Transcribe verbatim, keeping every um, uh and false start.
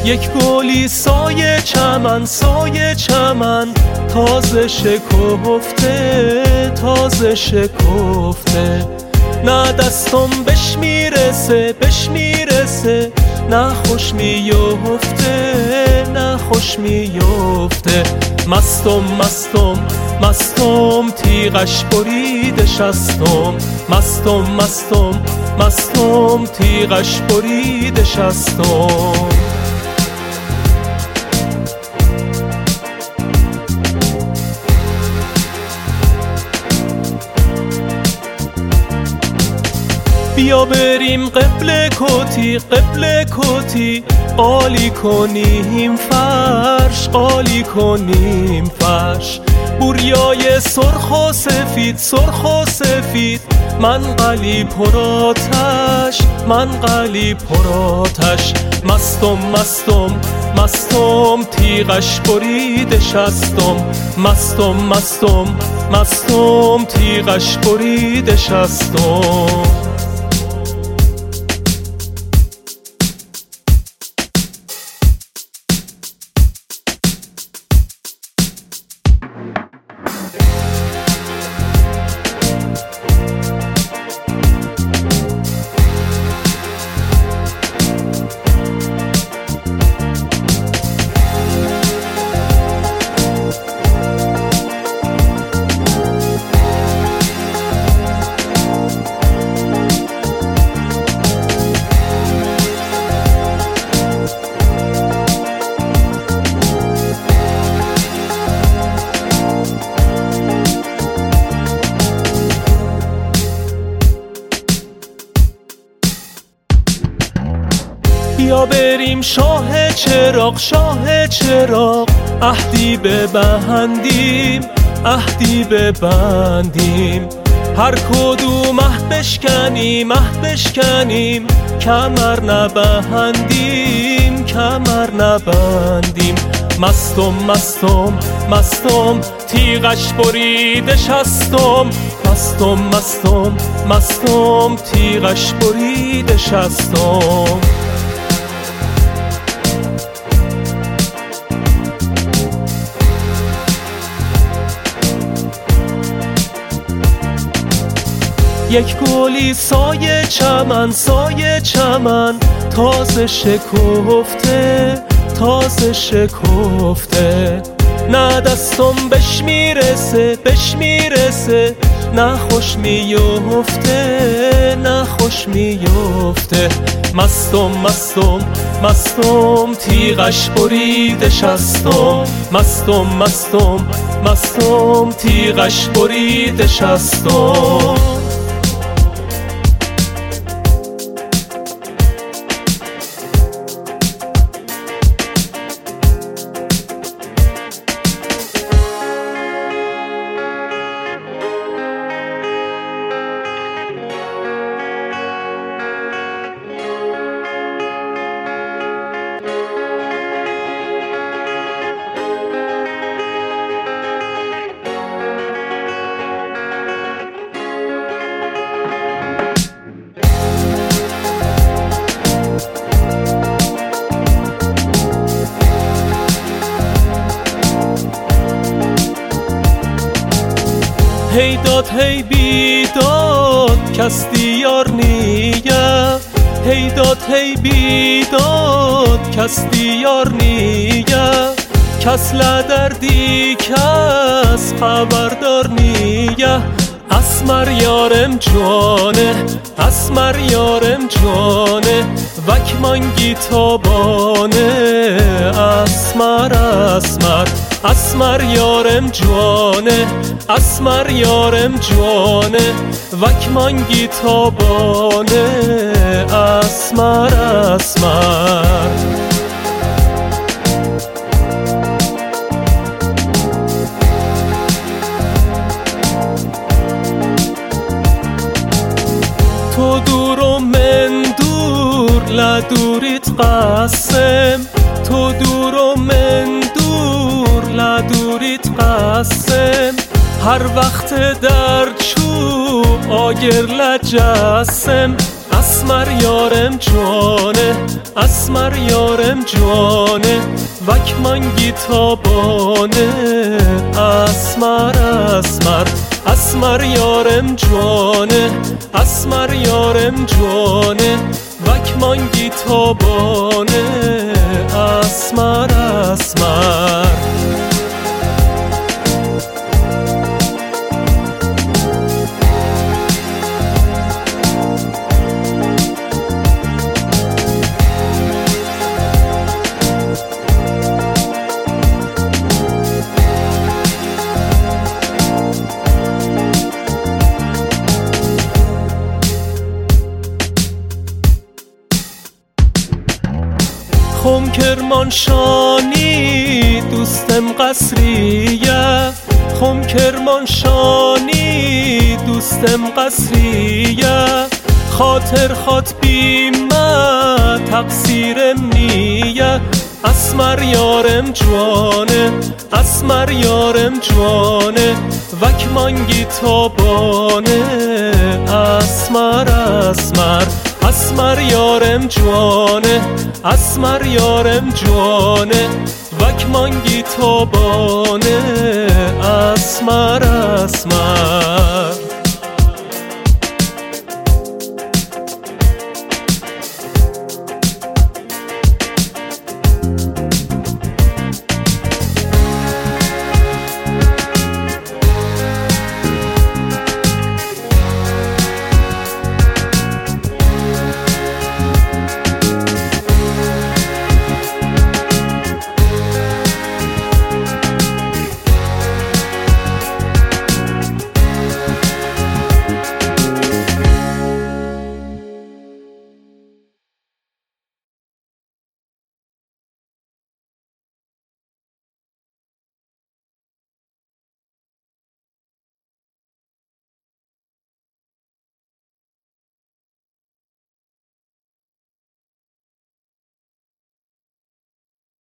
یک گلی سایه چمن سایه چمن تازه شکفته تازه شکفته، نه دستم بش میرسه بش میرسه، نه خوش میفته نه خوش میفته. مستم مستم مستم تیغش برید شستم، مستم مستم مستم تیغش برید شستم. بیا بریم قبل کتی قبل کتی، قالی کنیم فرش قالی کنیم فرش. بوریای سرخ و سفید سرخ و سفید، من قلی پراتش من قلی پراتش. مستم مستم مستم تیغش برید شستم، مستم مستم مستم تیغش برید شستم. بیا بریم شاه چراغ شاه چراغ، عهدی ببندیم عهدی ببندیم. هر کدوم عهد بشکنیم عهد بشکنیم، کمر نبندیم کمر نبندیم. مستم مستم مستم تیغش برید شستم، مستم مستم مستم تیغش برید شستم. یک گلی سایه چمن سایه چمن تازه شکفته تازه شکفته، نه دستم بش میرسه بش میرسه، نه خوش میفته نه خوش میفته. مستم مستم مستم تیغش برید شستم، مستم مستم مستم تیغش برید شستم. هی داد هی بیداد کس دیار نیه، هی داد هی بیداد کس دیار نیه. کس لدردی کس خبردار نیه، اسمر یارم جانه اسمر یارم جانه، وک منگی تابانه اسمر اسمر. اسمر یارم جوانه اسمر یارم جوانه، وک منگی تابانه اسمر اسمر. تو دور و من دور لدوریت قسم، تو دور و من دور لدوریت قسم. هر وقت در چوب آگر لجسم، اسمر یارم جوانه اسمر یارم جوانه وکمانگی تابانه اسمر اسمر اسمر یارم جوانه اسمر یارم جوانه وکمانگی تابانه اسمر اسمر خم کرمانشانی دوستم قصریه خم کرمانشانی دوستم قصریه خاطر خات بیمه تقصیرم نیه اسمر یارم جوانه اسمر یارم جوانه وکمانگی تابانه اسمر اسمر اسمر یارم جوانه اسمر یارم جوانه وکمانگی تابانه اسمر اسمر